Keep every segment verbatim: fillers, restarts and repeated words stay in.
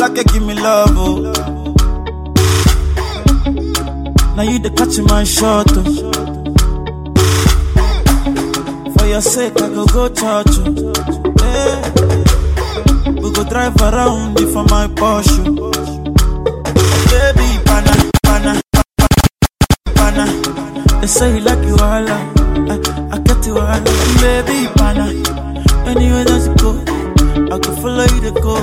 like you give me love, oh. Now you the catch my shot, oh. For your sake, I go go church, oh. Yeah. We go drive around it for my Porsche. Baby, pana, pana, pana. They say you like you all, I, I get you all. Baby, pana. Anywhere that you go, I can follow you to go.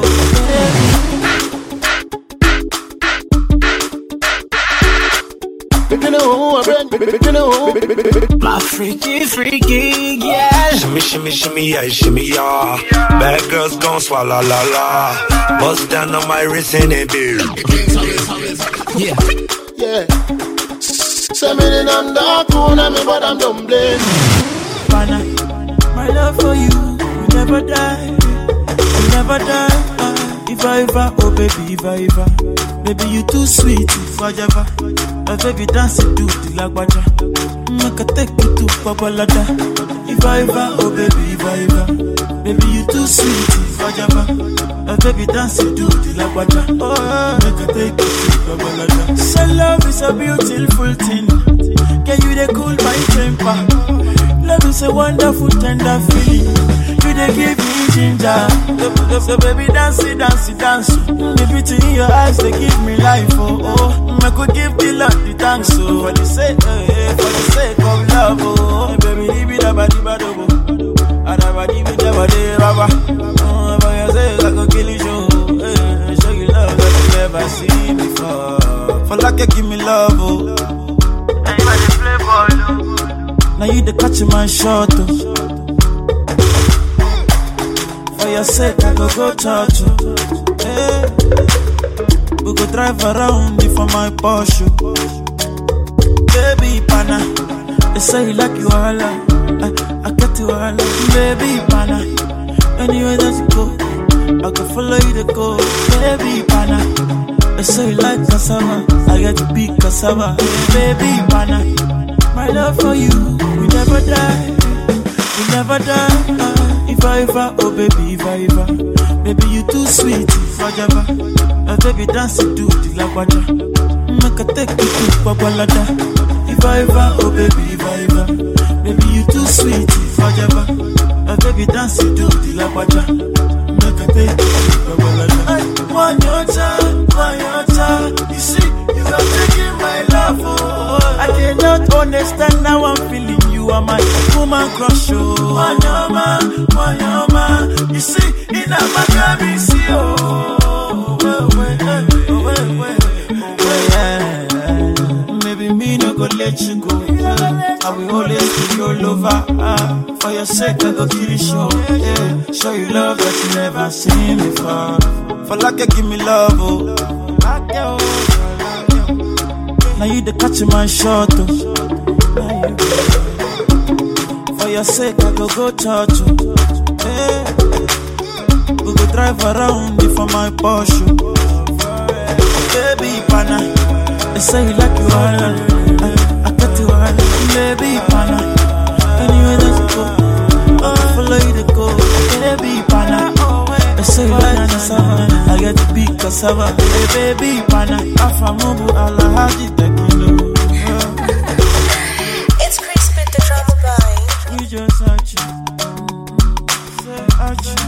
My freaky, freaky, yeah. Shimmy, shimmy, shimmy, yeah, shimmy, yeah. Bad girls gon' swallow, la, la. Bust down on my wrist and it be. Yeah, yeah. Seven on the corner, me but I'm dumbling. Pana, my love for you, you never die, you never die. Uh, if I ever, oh baby, if I ever, baby you too sweet, if I ever. My baby dance it to the lagwaja. Make a take you to Babalada. If I ever, oh baby, if I ever, baby you too sweet, if I ever. My baby dance it to the lagwaja. Oh, make a take you to Babalada. So love is a beautiful thing. Can you they cool my temper? Love is a wonderful tender feeling. You they give me ginger. So baby dance it, dance it, dance. The beauty in your eyes they give me life. Oh oh, I could give the Lord the thanks. So for the sake, eh, for the sake of love. Oh baby, leave it up, leave it up. I never leave it up, leave it up. Oh, for your sake I could kill you. Eh, show you love that you never seen before. For like you give me love. Oh, anybody play ball. Now you the catch my shot. Oh. For your sake, I go go church, oh. Hey. We go drive around it for my Porsche. Baby, pana. They say you like you all, I, I get you all. Baby, pana. Anywhere that you go, I can follow you to go. Baby, pana. They say you like cassava, I get to be cassava. Baby, pana. My love for you, we never die, we never die. Uh. If I ever, oh baby, if I ever, baby you too sweet, if I ever, oh baby dance it to the lagwaja. Make a take you to Babalada. If I ever, oh baby, if I ever, baby you too sweet, if I ever, oh baby dance it to the lagwaja. Make a take you to Babalada. One your time, one your time. You see, you are taking my love, oh. I cannot understand how I'm feeling. You are my woman crush, oh. Wanyama, wanyama. You see, in a Maccabi, see, oh. Well, well, well, well, well, well, yeah. Maybe me no go let you go. I will always be your lover. Ah, for your sake, I go kill you, show. Yeah. Show you love that you never seen before. For like you give me love, oh. Now you the catch my shot, oh. For your sake, I go go church, oh. Hey. We go drive around it for my Porsche. Baby, pana. They say you like you all, I, I get you all. Baby, pana. Anywhere that you go, I can follow you to go. Baby, pana. They say you like cassava, I get to be cassava. Hey, baby, pana. Afamubu ala haji tequila. It's Chris with the drama boy. You just arch you. Say arch you.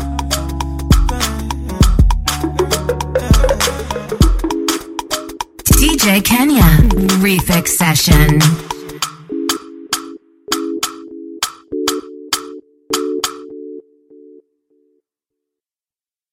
D J Kenya, Refix Session.